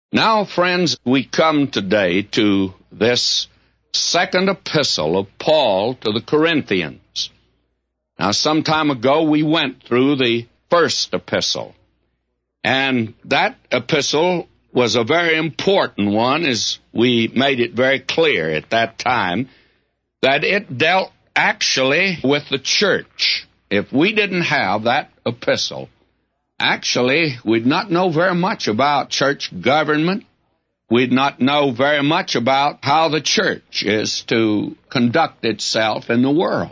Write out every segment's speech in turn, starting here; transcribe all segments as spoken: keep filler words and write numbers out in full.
Now, friends, we come today to this second epistle of Paul to the Corinthians. Now, some time ago, we went through the first epistle, and that epistle was a very important one, as we made it very clear at that time, that it dealt actually with the church. If we didn't have that epistle, actually, we'd not know very much about church government. We'd not know very much about how the church is to conduct itself in the world.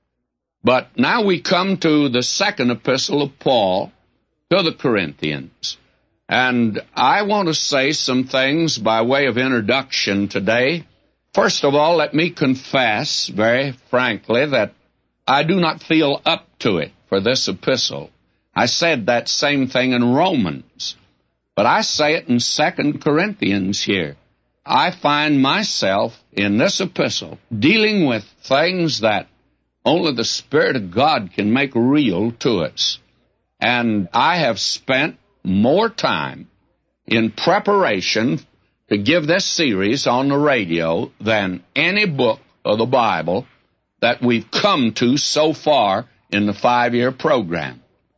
But now we come to the second epistle of Paul to the Corinthians. And I want to say some things by way of introduction today. First of all, let me confess very frankly that I do not feel up to it for this epistle. I said that same thing in Romans, but I say it in Second Corinthians here. I find myself in this epistle dealing with things that only the Spirit of God can make real to us. And I have spent more time in preparation to give this series on the radio than any book of the Bible that we've come to so far in the five-year program.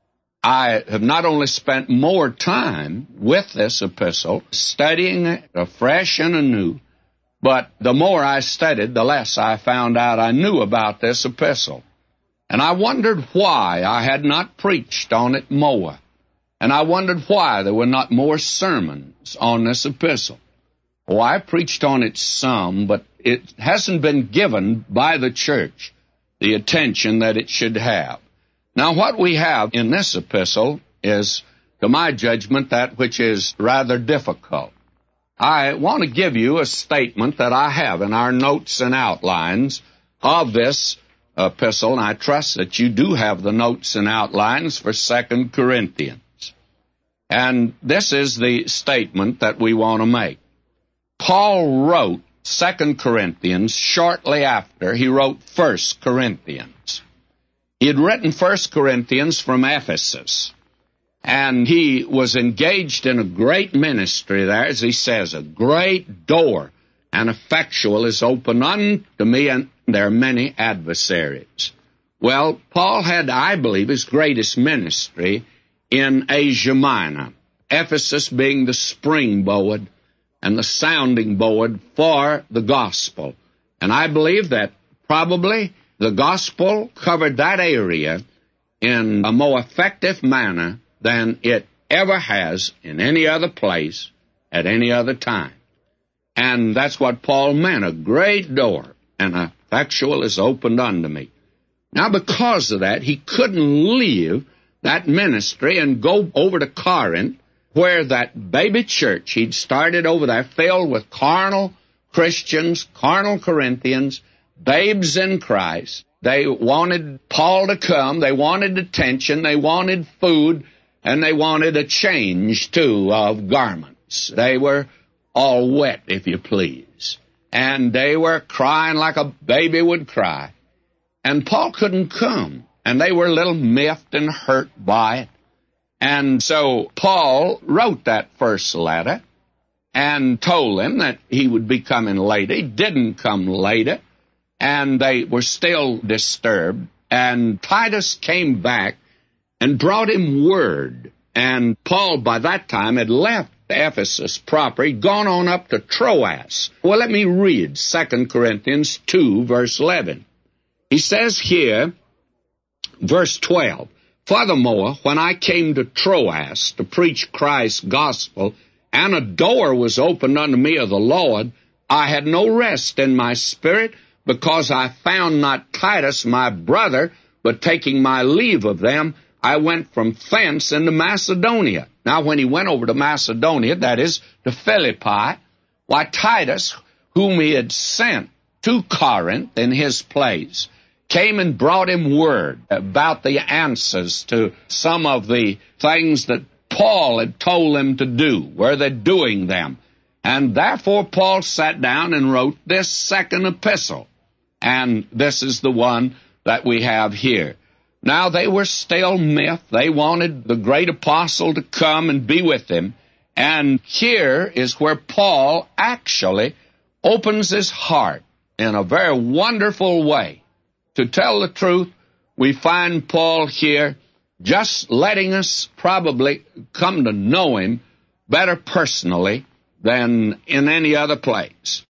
I have not only spent more time with this epistle, studying it afresh and anew, but the more I studied, the less I found out I knew about this epistle. And I wondered why I had not preached on it more. And I wondered why there were not more sermons on this epistle. Oh, I preached on it some, but it hasn't been given by the church the attention that it should have. Now, what we have in this epistle is, to my judgment, that which is rather difficult. I want to give you a statement that I have in our notes and outlines of this epistle, and I trust that you do have the notes and outlines for Second Corinthians. And this is the statement that we want to make. Paul wrote Second Corinthians shortly after he wrote First Corinthians. He had written First Corinthians from Ephesus, and he was engaged in a great ministry there, as he says, a great door and effectual is open unto me, and there are many adversaries. Well, Paul had, I believe, his greatest ministry in Asia Minor, Ephesus being the springboard and the sounding board for the gospel. And I believe that probably the gospel covered that area in a more effective manner than it ever has in any other place at any other time. And that's what Paul meant, a great door and effectual is opened unto me. Now, because of that, he couldn't leave that ministry and go over to Corinth, where that baby church he'd started over there filled with carnal Christians, carnal Corinthians, babes in Christ. They wanted Paul to come, they wanted attention, they wanted food, and they wanted a change, too, of garments. They were all wet, if you please, and they were crying like a baby would cry. And Paul couldn't come, and they were a little miffed and hurt by it. And so Paul wrote that first letter and told them that he would be coming later. He didn't come later, and they were still disturbed. And Titus came back and brought him word. And Paul, by that time, had left Ephesus proper. He'd gone on up to Troas. Well, let me read Second Corinthians two, verse eleven. He says here, verse twelve, "Furthermore, when I came to Troas to preach Christ's gospel, and a door was opened unto me of the Lord, I had no rest in my spirit, because I found not Titus my brother, but taking my leave of them, I went from thence into Macedonia." Now, when he went over to Macedonia, that is, to Philippi, why, Titus, whom he had sent to Corinth in his place, came and brought him word about the answers to some of the things that Paul had told them to do. Were they doing them? And therefore Paul sat down and wrote this second epistle. And this is the one that we have here. Now, they were still miffed. They wanted the great apostle to come and be with them. And here is where Paul actually opens his heart in a very wonderful way. To tell the truth, we find Paul here just letting us probably come to know him better personally than in any other place.